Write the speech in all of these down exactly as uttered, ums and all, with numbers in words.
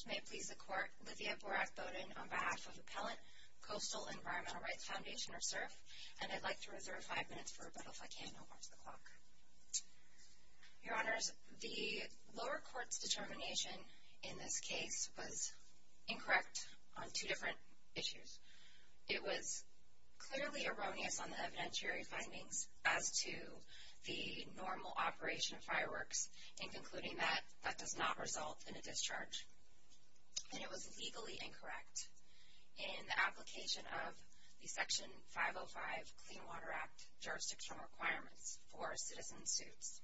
May it please the Court, Lydia Borak-Bowden on behalf of Appellant Coastal Environmental Rights Foundation, or CERF, and I'd like to reserve five minutes for rebuttal if I can. I'll watch the clock. Your Honors, the lower court's determination in this case was incorrect on two different issues. It was clearly erroneous on the evidentiary findings as to the normal operation of fireworks in concluding that that does not result in a discharge. And it was legally incorrect in the application of the Section five oh five Clean Water Act jurisdictional requirements for citizen suits.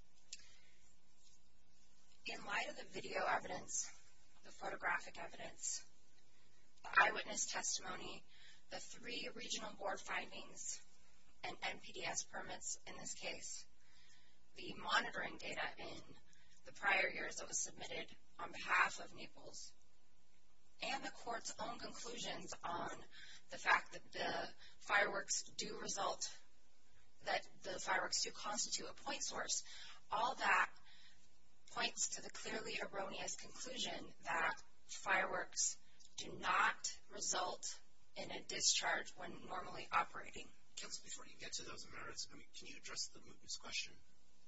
In light of the video evidence, the photographic evidence, the eyewitness testimony, the three regional board findings, and N P D S permits in this case, the monitoring data in the prior years that was submitted on behalf of Naples, and the court's own conclusions on the fact that the fireworks do result, that the fireworks do constitute a point source, all that points to the clearly erroneous conclusion that fireworks do not result in a discharge when normally operating. Counsel, before you get to those merits, I mean, can you address the mootness question?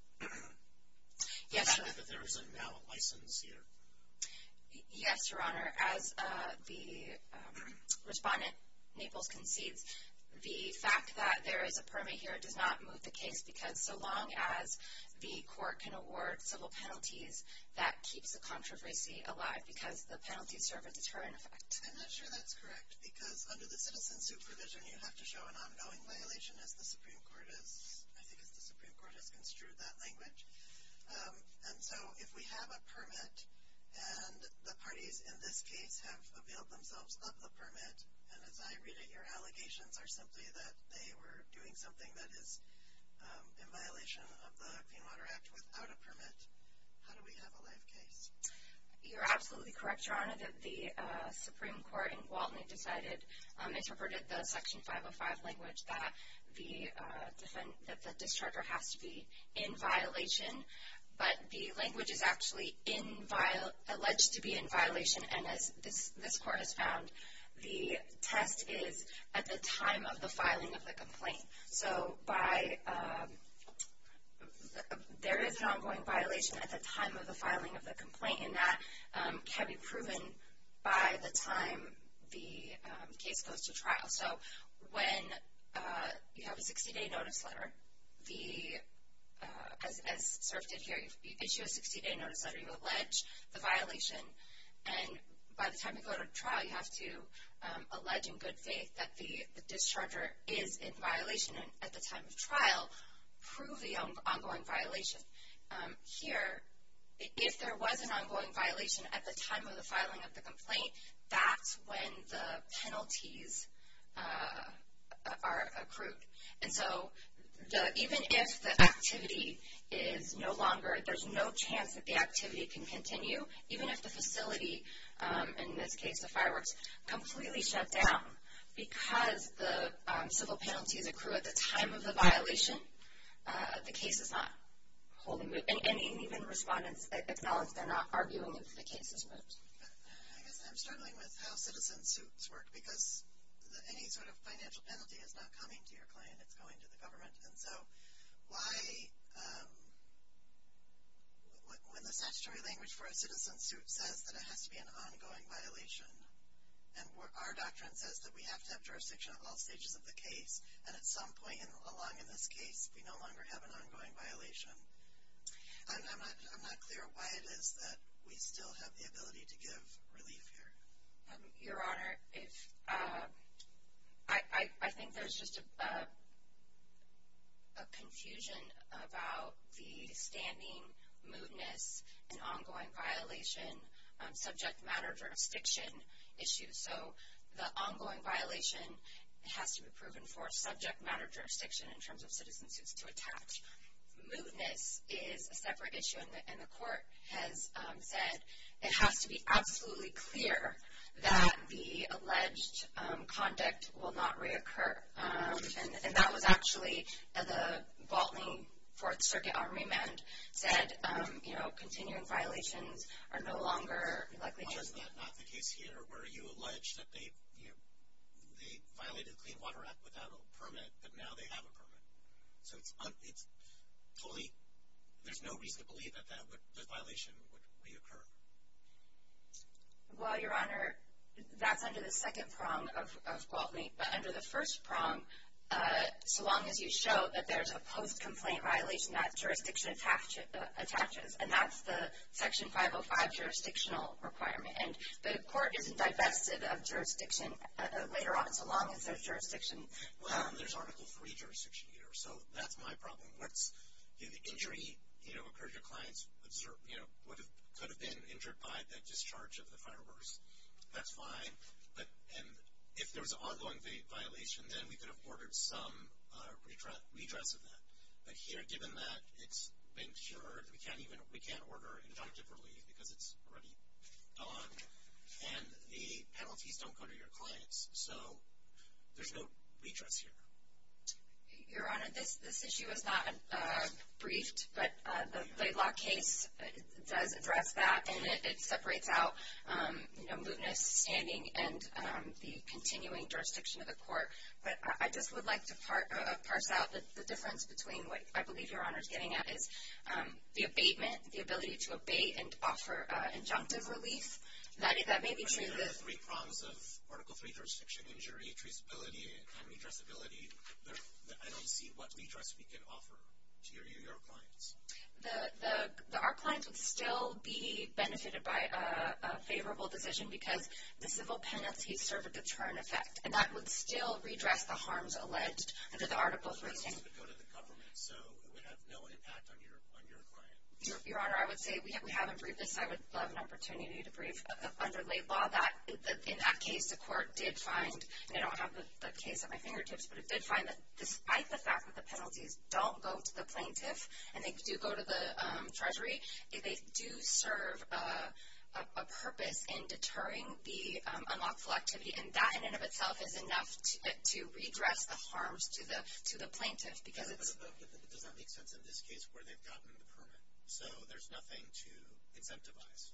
Yes, Your Honor. That there is a now a license here. Yes, Your Honor. As uh, the um, respondent, Naples, concedes, the fact that there is a permit here does not moot the case, because so long as the court can award civil penalties, that keeps the controversy alive, because the penalties serve a deterrent effect. I'm not sure that's correct, because under the citizen supervision, you have to show an ongoing violation, as the Supreme Court has, I think as the Supreme Court has construed that language. Um, and so if we have a permit, and the parties in this case have availed themselves of the permit, and as I read it, your allegations are simply that they were doing something that is um, in violation of the Clean Water Act without a permit, how do we have a live case? You're absolutely correct, Your Honor, that the uh, Supreme Court in Gwaltney decided, um, interpreted the Section five oh five language that the uh, defend, that the discharger has to be in violation, but the language is actually in viol- alleged to be in violation, and as this, this court has found, the test is at the time of the filing of the complaint. So by um, there is an ongoing violation at the time of the filing of the complaint, and that um, can be proven by the time the um, case goes to trial. So when uh, you have a sixty-day notice letter, the uh, as, as CERF did here, you, you issue a sixty-day notice letter, you allege the violation, and by the time you go to trial, you have to um, allege in good faith that the, the discharger is in violation, and at the time of trial, prove the on, ongoing violation. Um, here, if there was an ongoing violation at the time of the filing of the complaint, that's when the penalties uh, are accrued. And so the, even if the activity is no longer, there's no chance that the activity can continue, even if the facility, um, in this case the fireworks, completely shut down, because the um, civil penalties accrue at the time of the violation, uh, the case is not wholly moot. And, and even respondents acknowledge they're not arguing if the case is moot. I guess I'm struggling with how citizen suits work, because the, any sort of financial penalty is not coming to your client, it's going to the government. And so why, um, when the statutory language for a citizen suit says that it has to be an ongoing violation, and our doctrine says that we have to have jurisdiction at all stages of the case, and at some point in, along in this case, we no longer have an ongoing violation, I'm, I'm, not, I'm not clear why it is that we still have the ability to give relief here. Um, Your Honor, if uh, I, I, I think there's just a, a, a confusion about the standing mootness and ongoing violation, um, subject matter jurisdiction issue. So the ongoing violation has to be proven for subject matter jurisdiction in terms of citizen suits to attach. Mootness is a separate issue, and the, and the court has um, said it has to be absolutely clear that the alleged um, conduct will not reoccur. Um, and, and that was actually uh, the Gwaltney Fourth Circuit on remand said, um, you know, continuing violations are no longer likely to... Why is that not the case here, where you allege that they, you know, they violated the Clean Water Act without a permit, but now they have a permit? So it's, un, it's totally, there's no reason to believe that that would, the violation would reoccur. Well, Your Honor, that's under the second prong of, of Gwaltney, but under the first prong, uh, so long as you show that there's a post-complaint violation, that jurisdiction attach, uh, attaches, and that's the Section five oh five jurisdictional requirement, and the court isn't divested of jurisdiction uh, uh, later on, so long as there's jurisdiction. Well, um, there's Article three jurisdiction here, so that's my problem. What's, you know, the injury, you know, occurred to your clients, observed, you know, would have, could have been injured by the discharge of the fireworks. That's fine, but, and if there was an ongoing violation, then we could have ordered some uh, redress, redress of that. But here, given that it's been cured, we can't even, we can't order injunctive relief because it's already done. And the penalties don't go to your clients, so there's no redress here. Your Honor, this, this issue is not uh, briefed, but uh, the Laidlaw case does address that, and it, it separates out, um, you know, mootness, standing, and um, the continuing jurisdiction of the court. But I, I just would like to par, uh, parse out the, the difference between what I believe Your Honor is getting at is um, the abatement, the ability to abate and offer uh, injunctive relief. That, that may be true. There are three prongs of Article three jurisdiction: injury, traceability, and redressability. There, I don't see what redress we can offer to your, your clients. The, the, the, our clients would still be benefited by a, a favorable decision because the civil penalties serve a deterrent effect, and that would still redress the harms alleged under the Article three. It would go to the government, so it would have no impact on your on your client. Your, your Honor, I would say we, ha- we haven't briefed this. I would love an opportunity to brief uh, under Laidlaw that in that case the court did find, and I don't have the, the case at my fingertips, but it did find that despite the fact that the penalties don't go to the plaintiff and they do go to the um, Treasury, they do serve uh, a, a purpose in deterring the um, unlawful activity, and that in and of itself is enough to, uh, to redress the harms to the to the plaintiff because it's. But, but, but it does not make sense in this case where they've gotten the permit, so there's nothing to incentivize.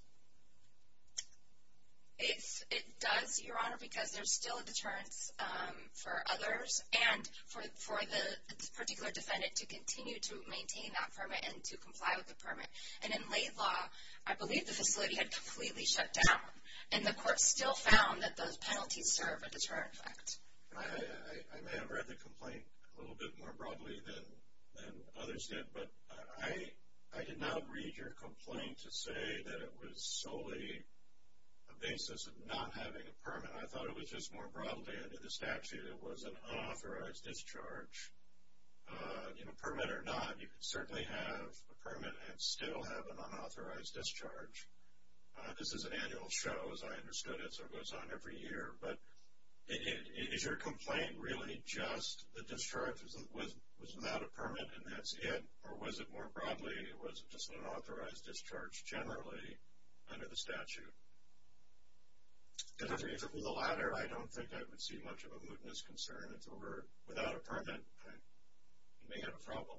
It's, it does, Your Honor, because there's still a deterrence um, for others and for for the, the particular defendant to continue to maintain that permit and to comply with the permit. And in Laidlaw, I believe the facility had completely shut down, and the court still found that those penalties serve a deterrent effect. I, I, I may have read the complaint a little bit more broadly than, than others did, but I, I did not read your complaint to say that it was solely basis of not having a permit. I thought it was just more broadly under the statute. It was an unauthorized discharge. Uh, you know, permit or not, you could certainly have a permit and still have an unauthorized discharge. Uh, this is an annual show, as I understood it, so it goes on every year. But it, it, is your complaint really just the discharge was, was, was without a permit and that's it? Or was it more broadly, was it just an unauthorized discharge generally under the statute? Because if it were the latter, I don't think I would see much of a mootness concern. If it were without a permit, I, you may have a problem.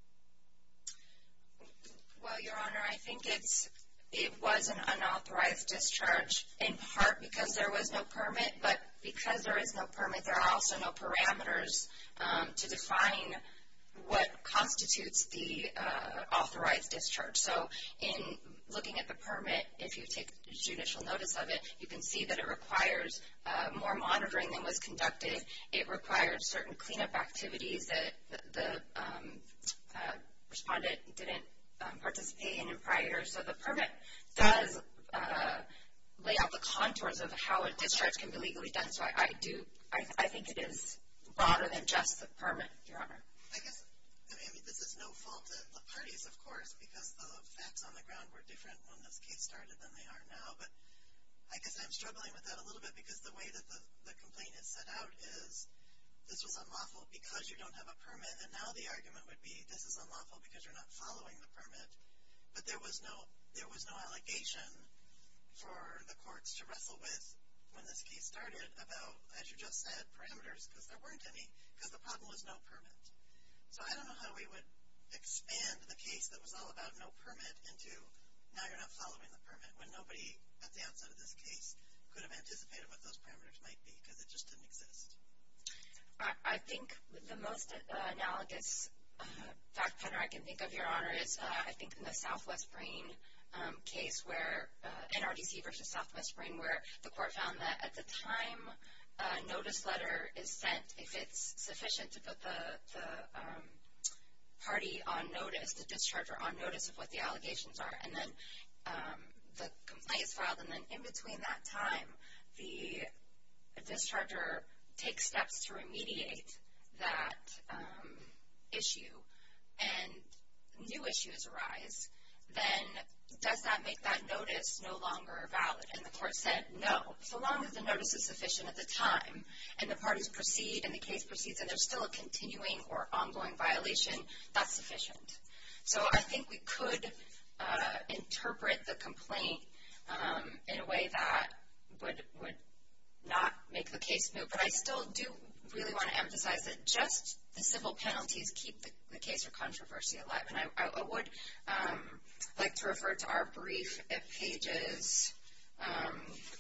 Well, Your Honor, I think it's it was an unauthorized discharge in part because there was no permit, but because there is no permit, there are also no parameters um, to define what constitutes the uh, authorized discharge. So in looking at the permit, if you take judicial notice of it, you can see that it requires uh, more monitoring than was conducted. It requires certain cleanup activities that the, the um, uh, respondent didn't um, participate in in prior years. So the permit does uh, lay out the contours of how a discharge can be legally done. So I, I do, I, I think it is broader than just the permit, Your Honor. I guess, I mean, this is no fault of the parties, of course, because the facts on the ground were different when this case started than they are now. But I guess I'm struggling with that a little bit because the way that the, the complaint is set out is this was unlawful because you don't have a permit. And now the argument would be this is unlawful because you're not following the permit. But there was no, there was no allegation for the courts to wrestle with when this case started about, as you just said, parameters, because there weren't any, because the problem was no permit. So I don't know how we would, ex- expand the case that was all about no permit into now you're not following the permit when nobody at the outset of this case could have anticipated what those parameters might be because it just didn't exist? I think the most uh, analogous uh, fact pattern I can think of, Your Honor, is uh, I think in the Southwest Brain um, case where uh, N R D C versus Southwest Brain, where the court found that at the time a notice letter is sent, if it's sufficient to put the, the um, party on notice, the discharger on notice of what the allegations are, and then um, the complaint is filed, and then in between that time, the discharger takes steps to remediate that um, issue, and new issues arise, then does that make that notice no longer valid? And the court said no. So long as the notice is sufficient at the time and the parties proceed and the case proceeds and there's still a continuing or ongoing violation, that's sufficient. So I think we could uh, interpret the complaint um, in a way that would would not make the case moot. But I still do really want to emphasize that just the civil penalties keep the, the case or controversy alive. And I, I, I would um, like to refer to our brief at pages, um,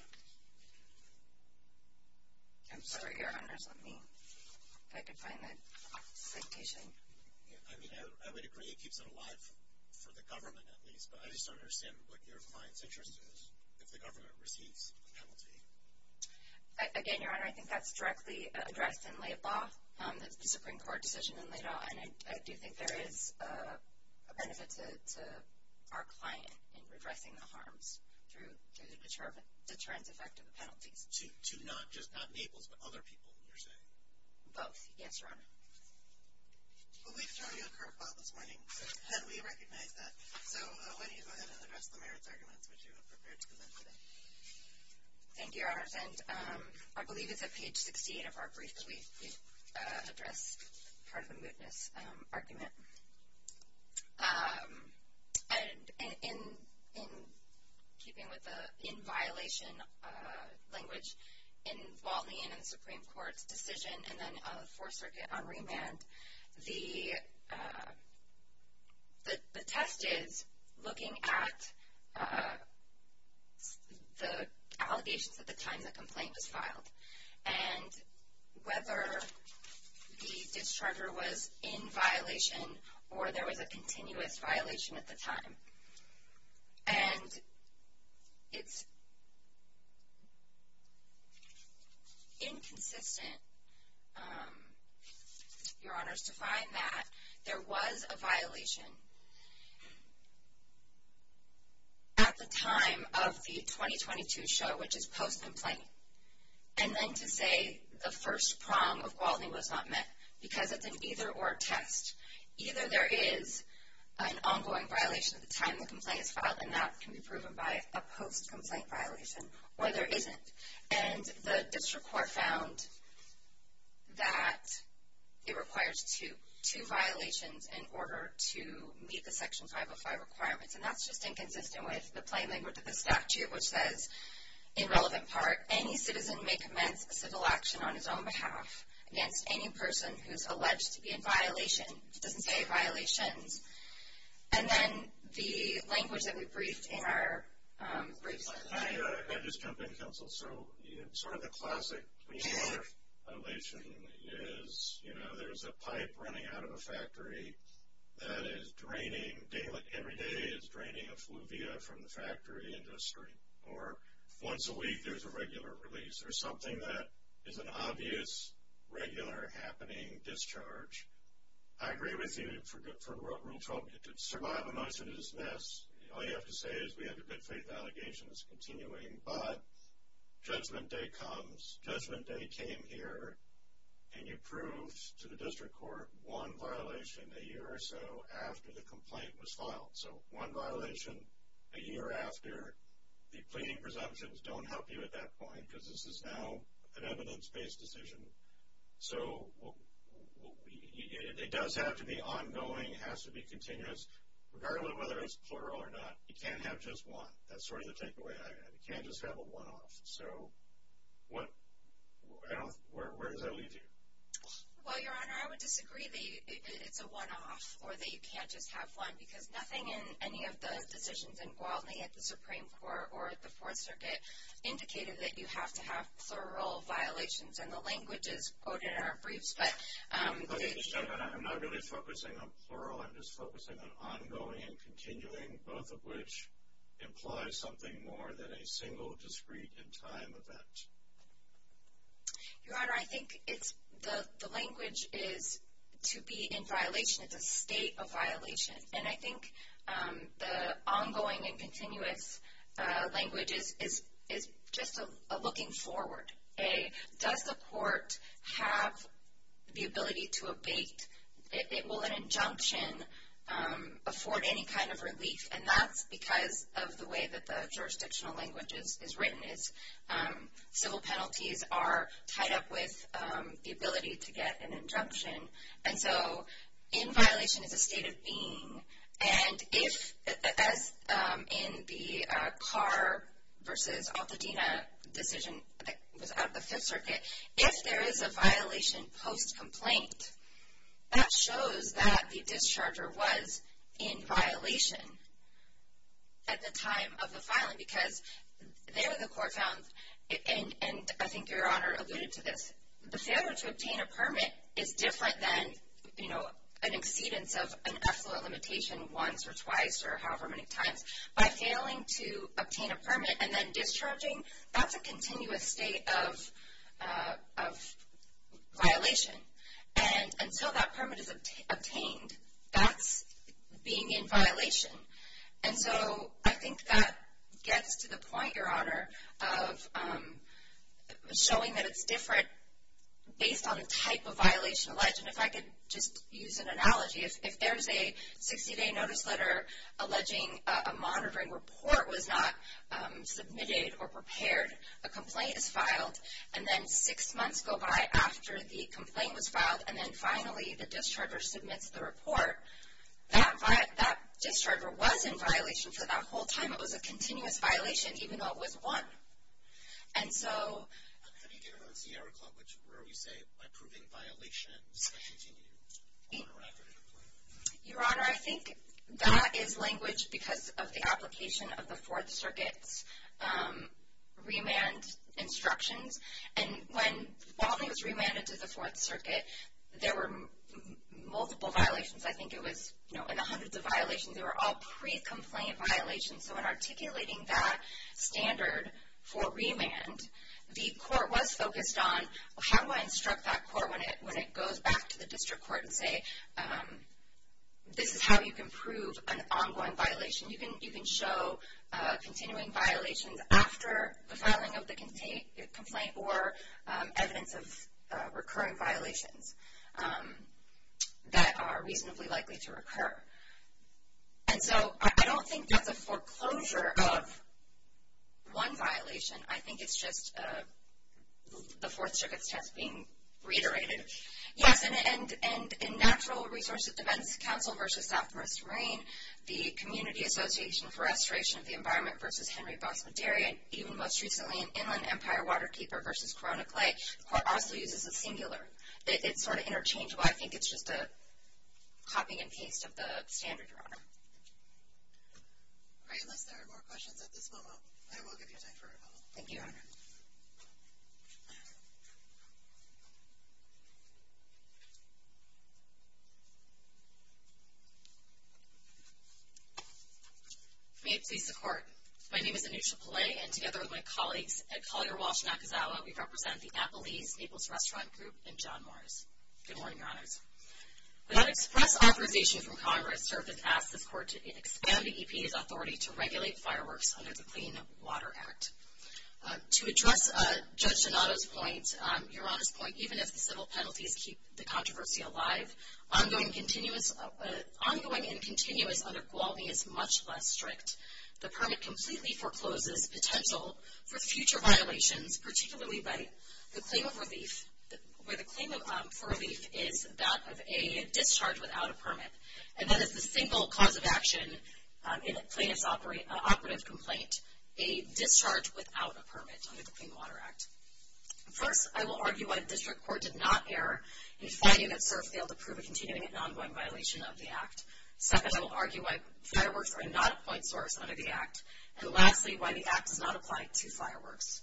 I'm sorry, Your Honors, let me, if I could find that citation. Yeah, I mean, I, I would agree it keeps it alive for the government at least, but I just don't understand what your client's interest is if the government receives a penalty. Again, Your Honor, I think that's directly addressed in Laidlaw, um, the Supreme Court decision in Laidlaw, and I, I do think there is uh, a benefit to, to our client in redressing the harms through, through the deter- deterrence effect of the penalties. To, to not just not Naples, but other people, you're saying? Both, yes, Your Honor. Well, we've thrown you a curveball this morning, and we recognize that. So uh, why don't you go ahead and address the merits arguments which you have prepared to present today. Thank you, Your Honors. And um, I believe it's at page sixty-eight of our brief that we, we uh, addressed part of the mootness um, argument. Um, and in, in keeping with the in violation uh, language in Waltney and in the Supreme Court's decision, and then uh, Fourth Circuit on remand, the, uh, the the test is looking at uh, the allegations at the time the complaint was filed, and whether the discharger was in violation or there was a continuous violation at the time. And it's inconsistent, um, Your Honors, to find that there was a violation at the time of the twenty twenty-two show, which is post-complaint, and then to say the first prong of Waltney was not met, because it's an either-or test. Either there is an ongoing violation at the time the complaint is filed, and that can be proven by a post-complaint violation, or there isn't. And the district court found that it requires two. two violations in order to meet the Section five oh five requirements. And that's just inconsistent with the plain language of the statute, which says, in relevant part, any citizen may commence a civil action on his own behalf against any person who's alleged to be in violation. It doesn't say violations. And then the language that we briefed in our um, briefs. I, uh, I just jump in, counsel. So you know, sort of the classic clean water violation is, you know, there's a pipe running out of a factory that is draining daily, every day is draining effluvia from the factory into a stream. Or once a week there's a regular release, or something that is an obvious, regular, happening discharge. I agree with you for, for Rule twelve. To survive a motion to dismiss, all you have to say is we have a good faith allegation that's continuing, but Judgment Day comes. Judgment Day came here, and you proved to the district court one violation a year or so after the complaint was filed. So one violation a year after. The pleading presumptions don't help you at that point because this is now an evidence-based decision. So it does have to be ongoing, it has to be continuous, regardless of whether it's plural or not. You can't have just one. That's sort of the takeaway. You can't just have a one-off. So what? I don't. Where, where does that leave you? Well, Your Honor, I would disagree that you, it, it's a one-off or that you can't just have one, because nothing in any of the decisions in Gwaltney at the Supreme Court or at the Fourth Circuit indicated that you have to have plural violations, and the language is quoted in our briefs. But um, okay, so I'm not really focusing on plural. I'm just focusing on ongoing and continuing, both of which implies something more than a single, discrete, in time event. Your Honor, I think it's the, the language is to be in violation. It's a state of violation. And I think um, the ongoing and continuous uh, language is, is, is just a, a looking forward. A, does the court have the ability to abate? It, it will an injunction Um, afford any kind of relief, and that's because of the way that the jurisdictional language is, is written. Is um, civil penalties are tied up with um, the ability to get an injunction, and so in violation is a state of being. And if, as um, in the uh, Carr versus Altadena decision that was out of the Fifth Circuit, if there is a violation post-complaint, that shows that the discharger was in violation at the time of the filing, because there the court found, and, and I think Your Honor alluded to this, the failure to obtain a permit is different than, you know, an exceedance of an effluent limitation once or twice or however many times. By failing to obtain a permit and then discharging, that's a continuous state of, uh, of violation. And until that permit is obt- obtained, that's being in violation. And so I think that gets to the point, Your Honor, of um, showing that it's different based on the type of violation alleged. And if I could just use an analogy, if, if there's a sixty-day notice letter alleging a, a monitoring report was not um, submitted or prepared, a complaint is filed, and then six months go by after the complaint was filed, and then finally the discharger submits the report, that, vi- that discharger was in violation for that whole time. It was a continuous violation, even though it was one. And so... How do you get around Sierra Club, which, where we say, by proving violations, that continue on or after the complaint? Your Honor, I think that is language because of the application of the Fourth Circuit's um, remand instructions. And when Gwaltney was remanded to the Fourth Circuit, there were m- multiple violations. I think it was, you know, in the hundreds of violations. They were all pre-complaint violations. So in articulating that standard for remand, the court was focused on, well, how do I instruct that court when it when it goes back to the district court and say, um, this is how you can prove an ongoing violation. You can you can show uh, continuing violations after the filing of the contain- complaint or um, evidence of uh, recurring violations um, that are reasonably likely to recur. And so I, I don't think that's a foreclosure of one violation. I think it's just uh, the Fourth Circuit's test being reiterated. Yes, and, and, and in Natural Resources Defense Council versus Southwest Marine, the Community Association for Restoration of the Environment versus Henry Boss Madera, and even most recently in Inland Empire Waterkeeper versus Corona Clay, the court also uses a singular. It, it's sort of interchangeable. I think it's just a copy and paste of the standard, Your Honor. All right, unless there are more questions at this moment, I will give you time for rebuttal. Thank you, Your Honor. May it please the Court. My name is Anusha Pillay, and together with my colleagues at Collier Walsh Nakazawa, we represent the Appalese Naples Restaurant Group and John Morris. Good morning, Your Honors. Without express authorization from Congress, Served has asked this Court to expand the E P A's authority to regulate fireworks under the Clean Water Act. Uh, to address uh, Judge Donato's point, um, Your Honor's point, even if the civil penalties keep the controversy alive, ongoing, continuous, uh, uh, ongoing and continuous under Gwaltney is much less strict. The permit completely forecloses potential for future violations, particularly by the claim of relief, where the claim of, um, for relief is that of a discharge without a permit. And that is the single cause of action um, in a plaintiff's operate, uh, operative complaint, a discharge without a permit under the Clean Water Act. First, I will argue why the district court did not err in finding that SURF failed to prove a continuing and ongoing violation of the Act. Second, I will argue why fireworks are not a point source under the Act. And lastly, why the Act does not apply to fireworks.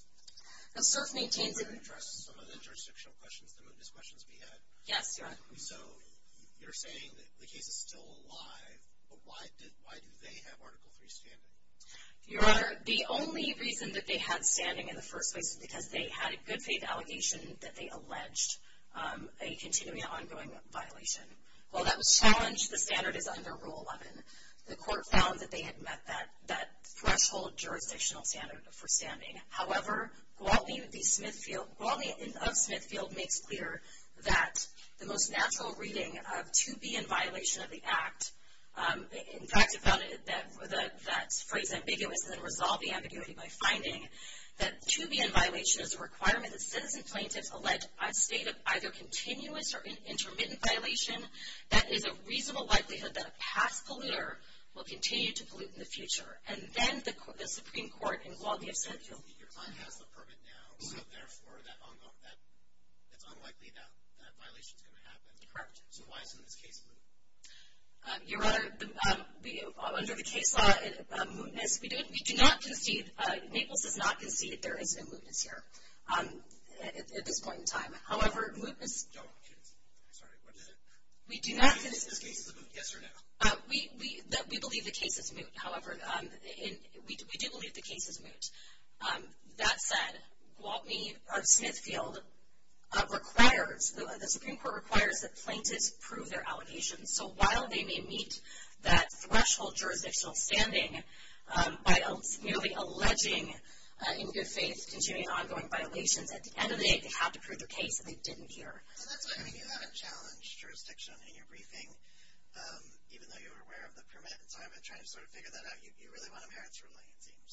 Now, SURF maintains that... Can I address some of the jurisdictional questions, the mootness questions we had? Yes, Your Honor. So you're saying that the case is still alive, but why, did, why do they have Article three standing? Your Honor, the only reason that they had standing in the first place is because they had a good faith allegation that they alleged um, a continuing and ongoing violation. While that was challenged, the standard is under Rule eleven. The court found that they had met that, that threshold jurisdictional standard for standing. However, Gwaltney v. Smithfield, Gwaltney of Smithfield makes clear that the most natural reading of to be in violation of the Act, um, in fact, it found that, that that phrase ambiguous and then resolved the ambiguity by finding that to be in violation is a requirement that citizen plaintiffs allege a state of either continuous or in, intermittent violation that is a reasonable likelihood that a past polluter will continue to pollute in the future. And then the, the Supreme Court in Gwaltney of Smithfield. Your client has the permit now, so therefore that, that it's unlikely that that violation is going to happen. Correct. So why isn't this case moot? Uh, Your Honor, the, um, we, uh, under the case law, uh, mootness, we do, we do not concede, uh, Naples does not concede there is no mootness here um, at, at this point in time. However, mootness. Don't concede. Sorry, what is it? We do not concede. This case is moot, yes or no? Uh, we, we, that we believe the case is moot. However, um, in, we, we do believe the case is moot. Um, that said, Gwaltney of Smithfield uh, requires, the, the Supreme Court requires that plaintiffs prove their allegations. So while they may meet that threshold jurisdictional standing um, by uh, merely alleging uh, in good faith continuing ongoing violations, at the end of the day, they have to prove their case, and they didn't here. So that's what, I mean, you haven't challenged jurisdiction in your briefing. Um, even though you were aware of the permit. And so I've been trying to sort of figure that out. You, you really want a merits ruling, it seems.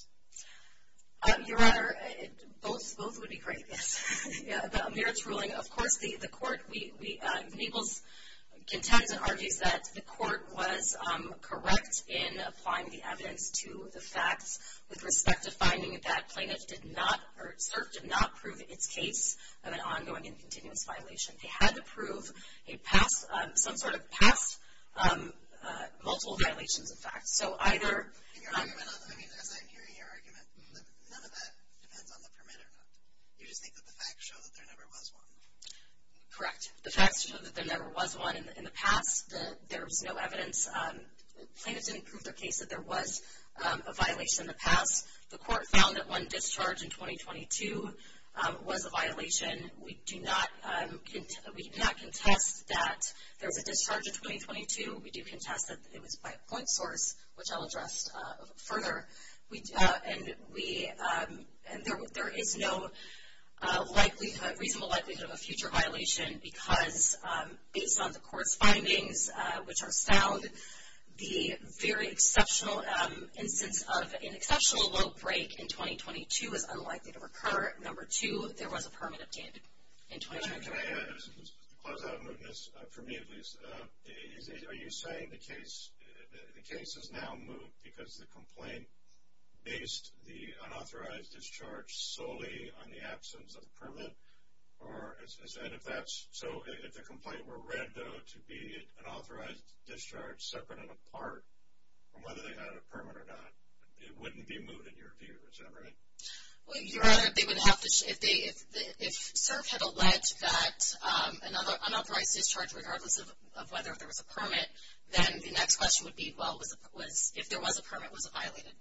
Uh, Your Honor, it, both both would be great, yes. yeah, the merits ruling, of course, the, the court, we, we uh, Naples contends and argues that the court was um, correct in applying the evidence to the facts with respect to finding that plaintiff did not, or SURF did not prove its case of an ongoing and continuous violation. They had to prove a past, um, some sort of past Um, uh, multiple violations, in fact. So either... Your um, argument on, I mean, as I'm hearing your argument, none of that depends on the permit or not. You just think that the facts show that there never was one. Correct. The facts show that there never was one. In the, in the past, the, there was no evidence. Um, plaintiffs didn't prove their case that there was um, a violation in the past. The court found that one discharge in twenty twenty-two Um, was a violation. We do not um, cont- we do not contest that there was a discharge in twenty twenty-two. We do contest that it was by a point source, which I'll address uh, further. We uh, and we um, and there there is no uh, likelihood, reasonable likelihood of a future violation because um, based on the court's findings, uh, which are sound. The very exceptional um, instance of an exceptional low break in twenty twenty-two is unlikely to recur. Number two, there was a permit obtained in twenty twenty-two. Can I add, to close out mootness, uh, for me at least, uh, is, is, are you saying the case, uh, the, the case is now moot because the complaint based the unauthorized discharge solely on the absence of a permit? Or is, is, and if that's, so if the complaint were read, though, to be an authorized discharge separate and apart from whether they had a permit or not, it wouldn't be moot in your view, is that right? Well, Your Honor, they would have to, sh- if they, if the, if SURF had alleged that um, another unauthorized discharge, regardless of, of whether there was a permit, then the next question would be, well, was, was if there was a permit, was it violated?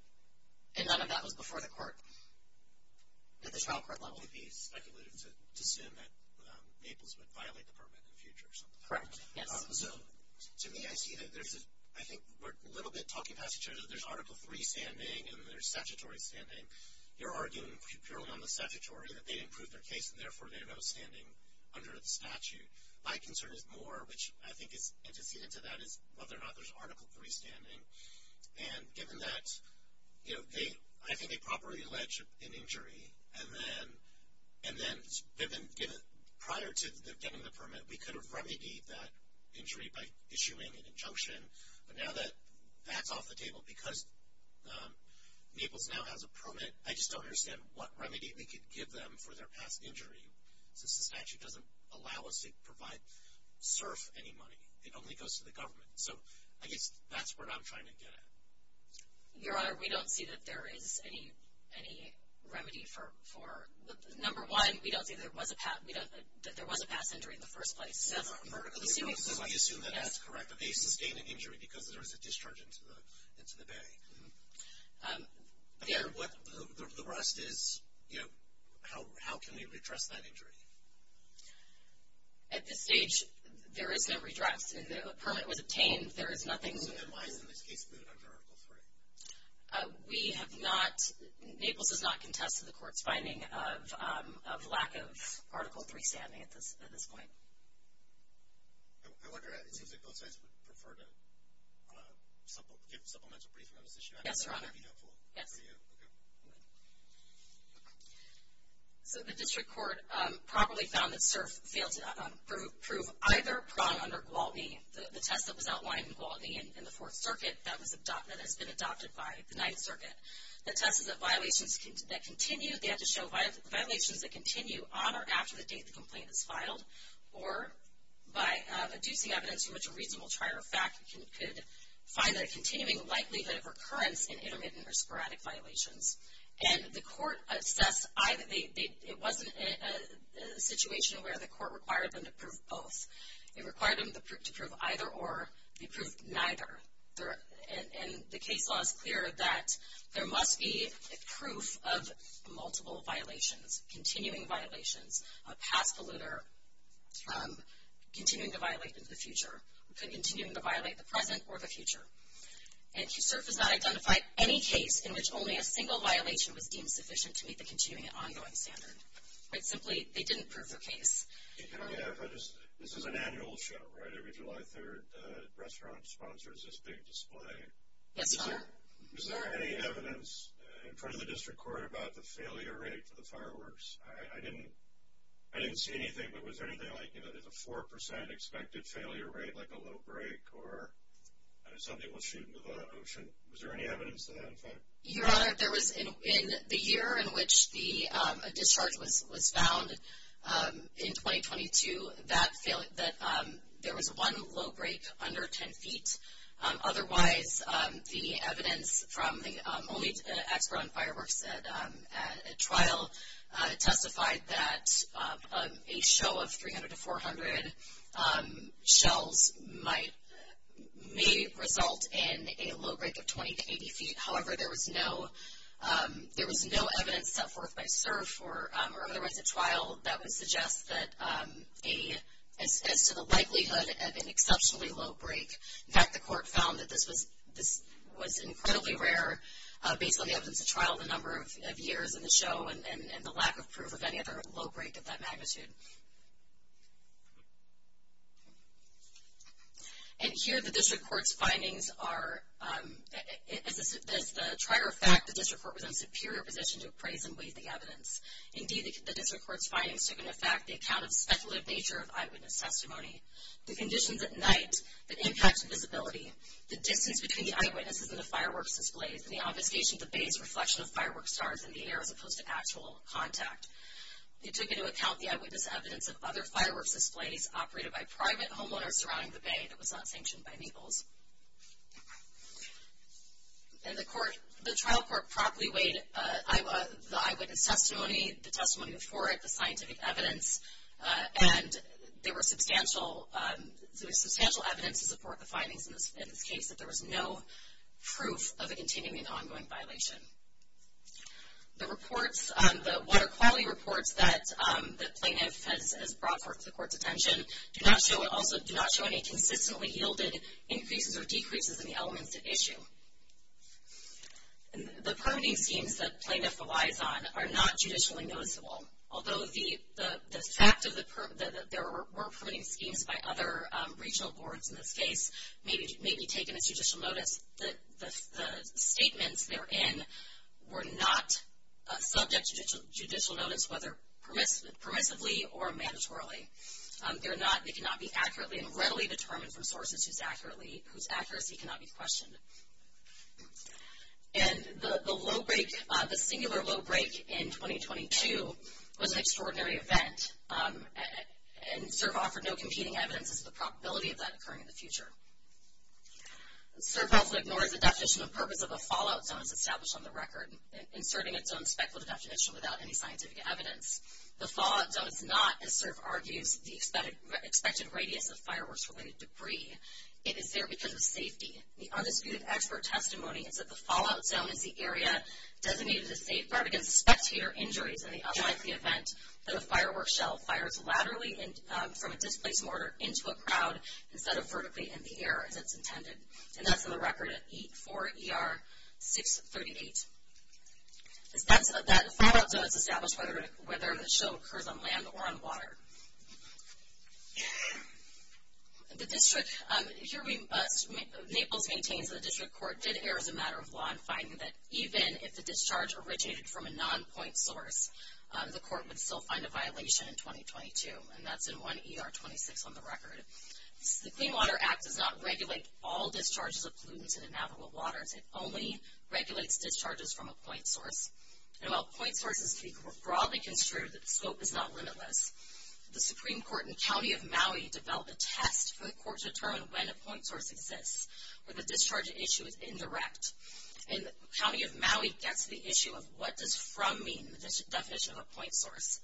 And none of that was before the court, at the trial court level. It would be speculative to, to assume that um, Naples would violate the permit in the future or something. Correct, yes. Um, so, to me, I see that there's a, I think we're a little bit talking past each other. There's Article three standing and there's statutory standing. You're arguing purely on the statutory that they didn't prove their case and therefore they have no standing under the statute. My concern is more, which I think is antecedent to that, is whether or not there's Article three standing. And given that, you know, they, I think they properly allege an injury, and then, and then given, given prior to the, getting the permit, we could have remedied that injury by issuing an injunction. But now that that's off the table because um, Naples now has a permit. I just don't understand what remedy we could give them for their past injury, since the statute doesn't allow us to provide SURF any money. It only goes to the government. So I guess that's what I'm trying to get at. Your Honor, we don't see that there is any any remedy for, for number one, we don't see that there was a past, we don't, that there was a past injury in the first place. So vertically, we assume that yes. That's correct, that they sustained an injury because there was a discharge into the into the bay. Um, Again, what the, the rest is, you know, how how can we redress that injury? At this stage, there is no redress. The permit was obtained. There is nothing. So then why isn't this case moved under Article three? Uh, we have not, Naples has not contested the court's finding of um, of lack of Article three standing at this at this point. I, I wonder, it seems like both sides would prefer to uh, supple, give supplemental briefing on this issue. Yes, Your Honor. That would be helpful. Yes. For you. Okay. So the district court um, properly found that SURF failed to uh, prove, prove either prong under Gwaltney, the, the test that was outlined in Gwaltney in, in the Fourth Circuit that was adopt, that has been adopted by the Ninth Circuit. The test is that violations can, that continue, they have to show viol, violations that continue on or after the date the complaint is filed, or by uh, adducing evidence from which a reasonable trier of fact can, could find that a continuing likelihood of recurrence in intermittent or sporadic violations. And the court assessed either, they, they, it wasn't a, a, a situation where the court required them to prove both. It required them to, pr- to prove either or, they proved neither. There, and, and the case law is clear that there must be proof of multiple violations, continuing violations, a past polluter, um, continuing to violate into the future, continuing to violate the present or the future. And SURF has not identified any case in which only a single violation was deemed sufficient to meet the continuing and ongoing standard. Quite simply, they didn't prove their case. You know, yeah, if I just, this is an annual show, right? Every July third, uh, restaurant sponsors this big display. Yes, Your Honor. Is there any evidence in front of the district court about the failure rate for the fireworks? I, I didn't, I didn't see anything, but was there anything like, you know, there's a four percent expected failure rate, like a low break, or something will shoot into the ocean? Was there any evidence to that, in fact? Your Honor, there was in, in the year in which the um, a discharge was was found um, in twenty twenty-two, that fail, that um, there was one low break under ten feet. Um, otherwise, um, the evidence from the um, only uh, expert on fireworks at, um, at, at trial uh, testified that uh, um, a show of three hundred to four hundred um, shells might may result in a low break of twenty to eighty feet. However, there was no um, there was no evidence set forth by SURF or, um, or otherwise at trial that would suggest that um, a as, as to the likelihood of an exceptionally low break. In fact, the court found that this was this was incredibly rare uh, based on the evidence at trial, the number of, of years in the show, and, and, and the lack of proof of any other low break of that magnitude. And here the district court's findings are, um, as, a, as the trier of fact, the district court was in a superior position to appraise and weigh the evidence. Indeed, the, the district court's findings took into effect the account of speculative nature of eyewitness testimony, the conditions at night that impacted visibility, the distance between the eyewitnesses and the fireworks displays, and the obfuscation of the bay's reflection of fireworks stars in the air as opposed to actual contact. They took into account the eyewitness evidence of other fireworks displays operated by private homeowners surrounding the bay that was not sanctioned by Naples. And the court, the trial court properly weighed uh, eye, uh, the eyewitness testimony, the testimony before it, the scientific evidence, uh, and there were substantial, um, there was substantial evidence to support the findings in this, in this case that there was no proof of a continuing and ongoing violation. The reports, um, the water quality reports that um, the plaintiff has, has brought forth to the court's attention do not show, also do not show any consistently yielded increases or decreases in the elements at issue. And the permitting schemes that plaintiff relies on are not judicially noticeable. Although the, the, the fact of the, per, the, the there were, were permitting schemes by other um, regional boards in this case may be, may be taken as judicial notice, the, the, the statements therein were not Uh, subject to judicial, judicial notice, whether permiss, permissively or mandatorily. Um, they're not, they cannot be accurately and readily determined from sources whose accurately, whose accuracy cannot be questioned. And the, the low break, uh, the singular low break in twenty twenty-two was an extraordinary event, um, and S E R V offered no competing evidence as to the probability of that occurring in the future. S E R V also ignores the definition of purpose of a fallout zone as established on the record, inserting its own speculative definition without any scientific evidence. The fallout zone is not, as S E R V argues, the expected, expected radius of fireworks-related debris. It is there because of safety. The undisputed expert testimony is that the fallout zone is the area designated to safeguard against spectator injuries in the unlikely event that a fireworks shell fires laterally in, um, from a displaced mortar into a crowd instead of vertically in the air as it's intended. And that's in the record at E four E R six thirty-eight. That's, uh, that fallout zone is established whether, whether the show occurs on land or on water. The district, um, here we, uh, Naples maintains that the district court did err as a matter of law in finding that even if the discharge originated from a non-point source, uh, the court would still find a violation in twenty twenty-two, and that's in one E R twenty-six on the record. The Clean Water Act does not regulate all discharges of pollutants into navigable waters. It only regulates discharges from a point source. And while point sources can be broadly construed, the scope is not limitless. The Supreme Court in the County of Maui developed a test for the court to determine when a point source exists, where the discharge issue is indirect. And the County of Maui gets to the issue of what does from mean, the definition of a point source.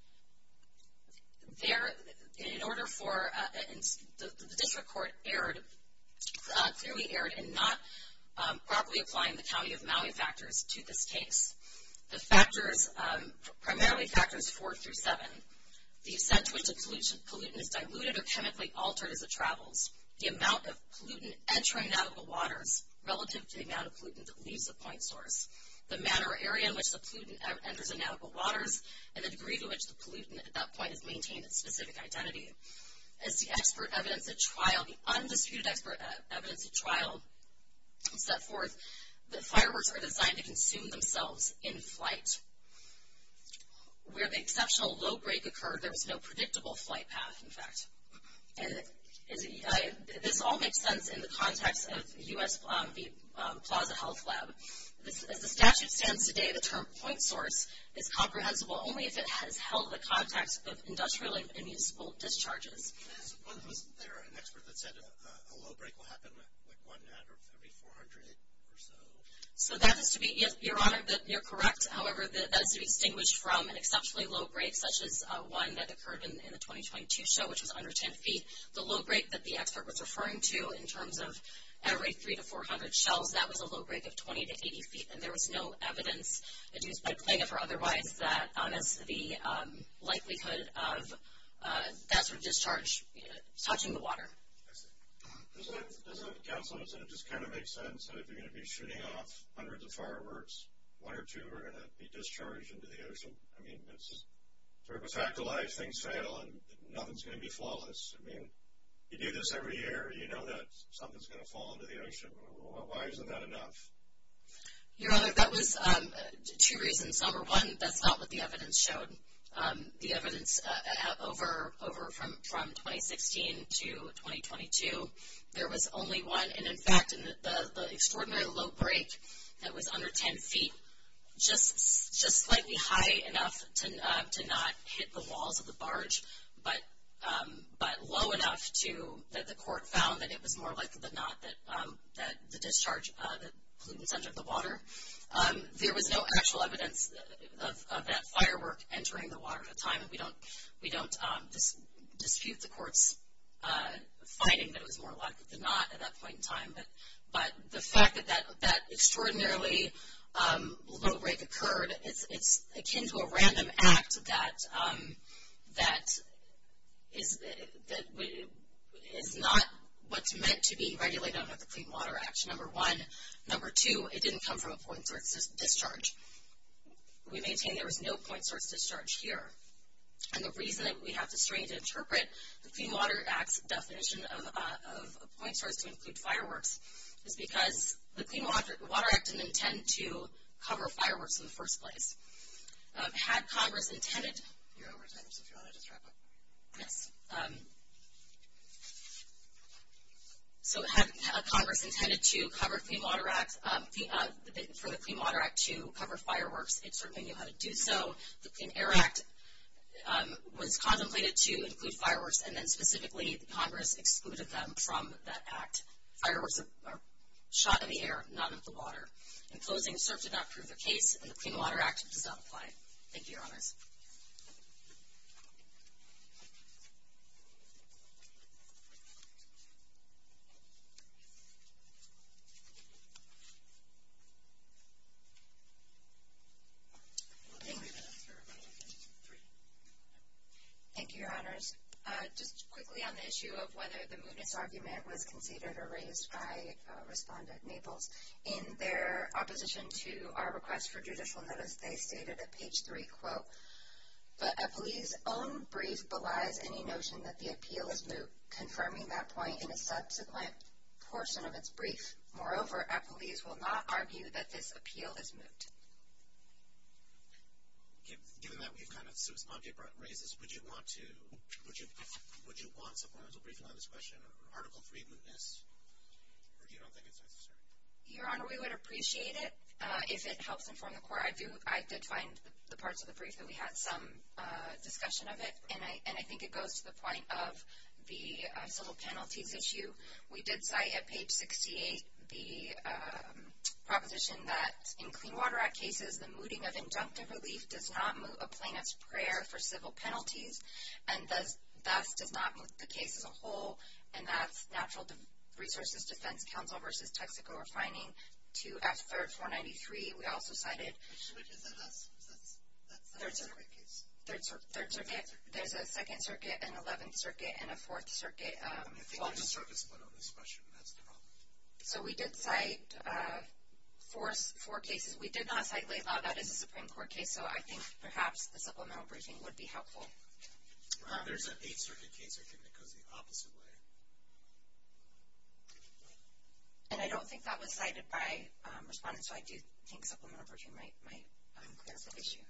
There, in order for, uh, the, the district court erred, uh, clearly erred in not um, properly applying the County of Maui factors to this case. The factors, um, primarily factors four through seven. The extent to which a pollutant, pollutant is diluted or chemically altered as it travels, the amount of pollutant entering navigable waters relative to the amount of pollutant that leaves the point source, the manner or area in which the pollutant enters the navigable waters, and the degree to which the pollutant at that point has maintained its specific identity. As the expert evidence at trial, the undisputed expert evidence at trial set forth, that fireworks are designed to consume themselves in flight. Where the exceptional low break occurred, there was no predictable flight path, in fact. And is, uh, this all makes sense in the context of U S Um, the um, Plaza Health Lab. This, as the statute stands today, the term point source is comprehensible only if it has held the context of industrial and municipal discharges. Wasn't there an expert that said a, a low break will happen like one out of every four hundred or so? So that is to be, yes, Your Honor, that you're correct. However, the, that is to be distinguished from an exceptionally low break, such as uh, one that occurred in, in the twenty twenty-two show, which was under ten feet. The low break that the expert was referring to in terms of every three to four hundred shells, that was a low break of twenty to eighty feet, and there was no evidence adduced by plaintiff or otherwise that um, as the um, likelihood of uh, that sort of discharge uh, touching the water. Doesn't it, doesn't it, counsel, doesn't it just kind of make sense that if you're going to be shooting off hundreds of fireworks, one or two are going to be discharged into the ocean? I mean, it's just sort of a fact of life. Things fail, and nothing's going to be flawless. I mean, you do this every year. You know that something's going to fall into the ocean. Why isn't that enough? Your Honor, that was um, two reasons. Number one, that's not what the evidence showed. Um, the evidence uh, over over from, from twenty sixteen to twenty twenty-two, there was only one, and in fact, in the, the, the extraordinary low break that was under ten feet, just just slightly high enough to uh, to not hit the walls of the barge, but um, but low enough to that the court found that it was more likely than not that um, that the discharge uh, that pollutants entered the water. Um, there was no actual evidence of, of that firework entering the water at the time, and we don't we don't um, dis, dispute the court's uh, finding that it was more likely than not at that point in time. But but the fact that that, that extraordinarily um, low break occurred, it's it's akin to a random act that um, that is that is not what's meant to be regulated under the Clean Water Act, number one. Number two, it didn't come from a point source discharge. We maintain there was no point source discharge here. And the reason that we have to strain to interpret the Clean Water Act's definition of, uh, of a point source to include fireworks is because the Clean Water, Water Act didn't intend to cover fireworks in the first place. Um, had Congress intended... You're over time, so if you want to just wrap up. Yes. Um, So had, Congress intended to cover Clean Water Act, um, uh, for the Clean Water Act to cover fireworks, it certainly knew how to do so. The Clean Air Act um, was contemplated to include fireworks, and then specifically Congress excluded them from that act. Fireworks are, are shot in the air, not into the water. In closing, C E R F did not prove their case, and the Clean Water Act does not apply. Thank you, Your Honors. Thank you, Your Honors. Uh, just quickly on the issue of whether the mootness argument was conceded or raised by uh, Respondent Naples. In their opposition to our request for judicial notice, they stated at page three, quote, "But Eppley's own brief belies any notion that the appeal is moot, confirming that point in a subsequent portion of its brief. Moreover, Eppley's will not argue that this appeal is moot." Given that we've kind of sui sponte raised this, would you want to, would you, would you want supplemental briefing on this question, or Article three mootness, or do you don't think it's necessary? Your Honor, we would appreciate it uh, if it helps inform the court. I do, I did find the, the parts of the brief that we had some uh, discussion of it, and I, and I think it goes to the point of the uh, civil penalties issue. We did cite at page sixty-eight the um, proposition that in Clean Water Act cases, the mooting of injunctive relief does not moot a plaintiff's prayer for civil penalties, and thus, thus does not moot the case as a whole, and that's Natural Resources Defense Council versus Texaco Refining, two F third four ninety-three. We also cited... Which, which is that us? That's, that's the third circuit case. Third, third Circuit. There's a Second Circuit, an Eleventh Circuit, and a Fourth Circuit. Um, I think there's a circuit split on this question. That's the problem. So we did cite uh, four, four cases. We did not cite Laidlaw. That is a Supreme Court case, so I think perhaps the supplemental briefing would be helpful. Right. Um, there's an Eighth Circuit case, I think, that goes the opposite way. And I don't think that was cited by um, respondents, so I do think supplemental briefing might, might um, clear up the issue.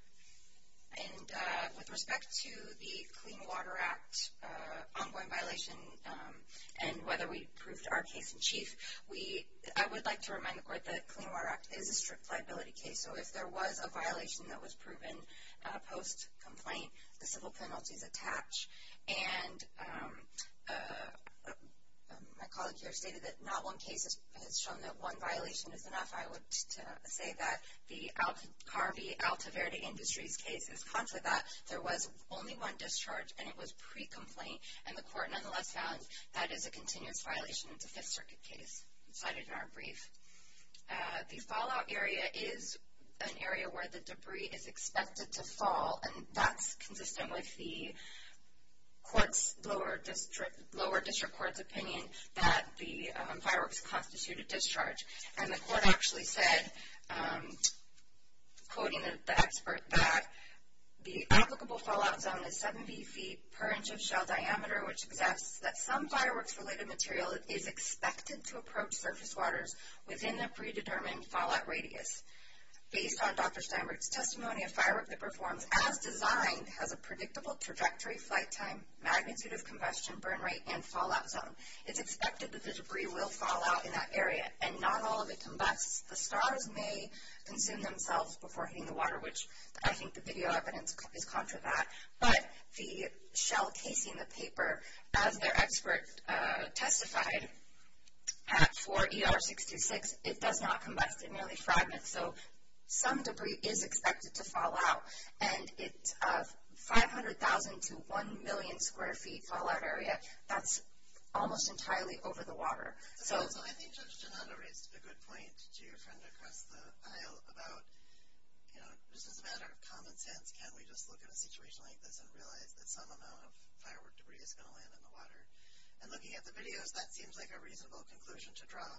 And uh, with respect to the Clean Water Act uh, ongoing violation um, and whether we proved our case in chief, we I would like to remind the court that Clean Water Act is a strict liability case. So if there was a violation that was proven uh, post-complaint, the civil penalties attach. And um, uh, my colleague here stated that not one case has, has shown that one violation is enough. I would uh, say that the Al- Carvey Alta Verde Industries case is contra that. There was only one discharge, and it was pre-complaint, and the court nonetheless found that is a continuous violation. It's a Fifth Circuit case cited in our brief. Uh, the fallout area is an area where the debris is expected to fall, and that's consistent with the court's lower district lower district court's opinion that the um, fireworks constitute a discharge. And the court actually said, um, quoting the, the expert, that the applicable fallout zone is seventy feet per inch of shell diameter, which suggests that some fireworks-related material is expected to approach surface waters within the predetermined fallout radius. Based on Doctor Steinberg's testimony, a firework that performs as designed has a predictable trajectory, flight time, magnitude of combustion, burn rate, and fallout zone. It's expected that the debris will fall out in that area, and not all of it combusts. The stars may consume themselves before hitting the water, which I think the video evidence is contra that. But the shell casing, the paper, as their expert uh, testified at four E R six two six, it does not combust. It merely fragments. So some debris is expected to fall out, and it's uh, five hundred thousand to one million square feet fallout area. That's almost entirely over the water. So, so I think Judge Donato raised a good point to your friend across the aisle about, you know, just as a matter of common sense, can we just look at a situation like this and realize that some amount of firework debris is going to land in the water? And looking at the videos, that seems like a reasonable conclusion to draw.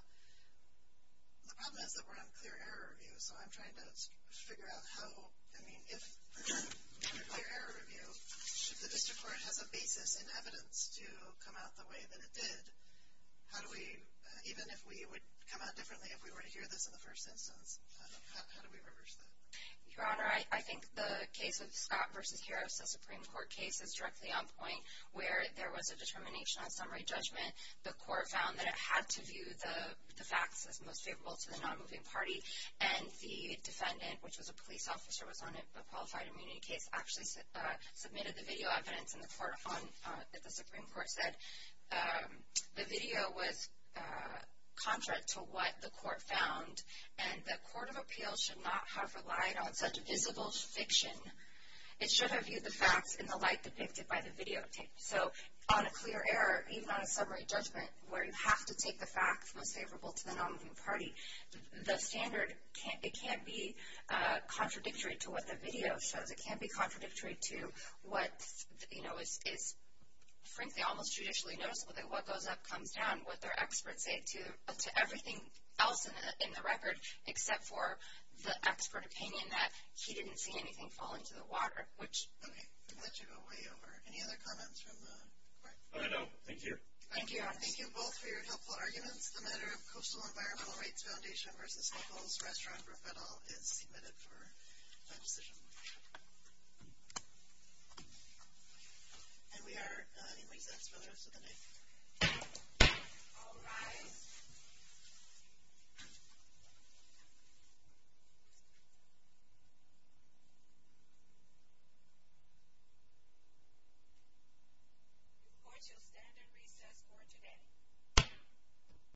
The problem is that we're on clear error review, so I'm trying to figure out how, I mean, if under clear error review, if the district court has a basis in evidence to come out the way that it did, how do we, uh, even if we would come out differently if we were to hear this in the first instance, uh, how, how do we reverse that? Your Honor, I, I think the case of Scott versus Harris, the Supreme Court case, is directly on point where there was a determination on summary judgment. The court found that it had to view the, the facts as most favorable to the non-moving party, and the defendant, which was a police officer, was on a, a qualified immunity case, actually uh, submitted the video evidence, and the court on, uh, at the Supreme Court said um, the video was uh, contrary to what the court found, and the Court of Appeals should not have relied on such visible fiction. It should have viewed the facts in the light depicted by the videotape. So on a clear error, even on a summary judgment, where you have to take the facts most favorable to the non-moving party, the standard can't, it can't be uh, contradictory to what the video shows. It can't be contradictory to what, you know, is, is frankly almost judicially noticeable, that what goes up comes down, what their experts say to to everything else in the, in the record, except for the expert opinion that he didn't see anything fall into the water, which... Okay, I'll let you go way over. Any other comments from the court? Uh, no, thank you. Thank you, Your Honor. Thank you both for your helpful arguments. The matter of Coastal Environmental Rights Foundation versus Nichols Restaurant Group et al. is submitted for a decision. And we are uh, in recess for the rest of the day.